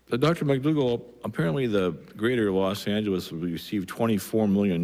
Dr. McDougall, apparently the greater Los Angeles will receive $24 million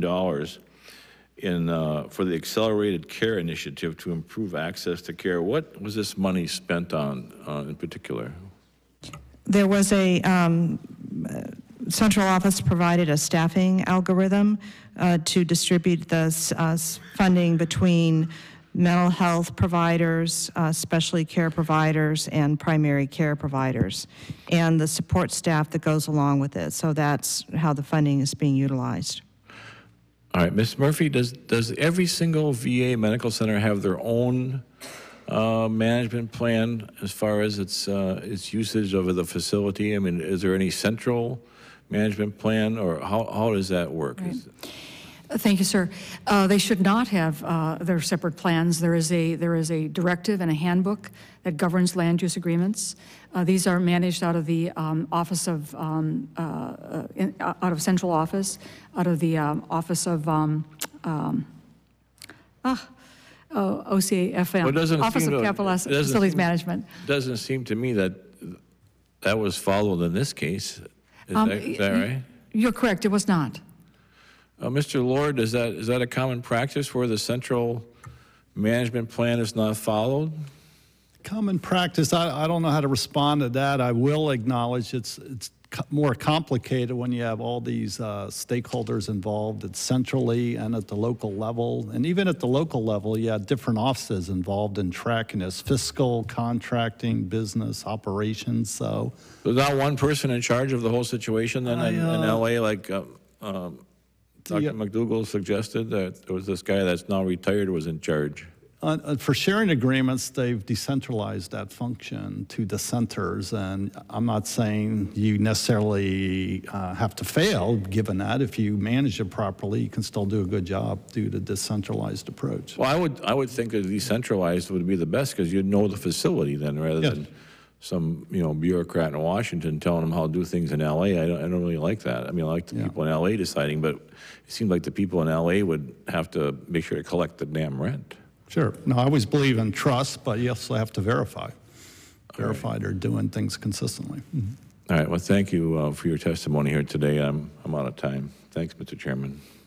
for the Accelerated Care Initiative to improve access to care. What was this money spent on in particular? There was a central office provided a staffing algorithm to distribute the funding between mental health providers, specialty care providers, and primary care providers, and the support staff that goes along with it. So that's how the funding is being utilized. All right, Ms. Murphy, does every single VA medical center have their own management plan as far as its usage of the facility? I mean, is there any central management plan, or how does that work? Right. Thank you, sir. They should not have their separate plans. There is a directive and a handbook that governs land use agreements. These are managed out of the office of out of central office, out of the office of OCAFM, Office of Capital Facilities Management. It doesn't seem to me that was followed in this case. Is that right? You're correct. It was not. Mr. Lord, is that a common practice where the central management plan is not followed? Common practice, I don't know how to respond to that. I will acknowledge it's more complicated when you have all these stakeholders involved. It's centrally and at the local level. And even at the local level, you have different offices involved in tracking this: fiscal, contracting, business, operations. So there's not one person in charge of the whole situation then in LA, like Dr. McDougall suggested, that there was this guy that's now retired was in charge. For sharing agreements, they've decentralized that function to the centers, and I'm not saying you necessarily have to fail, given that. If you manage it properly, you can still do a good job due to the decentralized approach. Well, I would think that decentralized would be the best, because you'd know the facility then, rather than some bureaucrat in Washington telling them how to do things in LA. I don't really like that. I mean, I like the people in LA deciding, but it seems like the people in LA would have to make sure to collect the damn rent. Sure. No, I always believe in trust, but you also have to verify. Verify they're doing things consistently. Mm-hmm. All right. Well, thank you for your testimony here today. I'm out of time. Thanks, Mr. Chairman.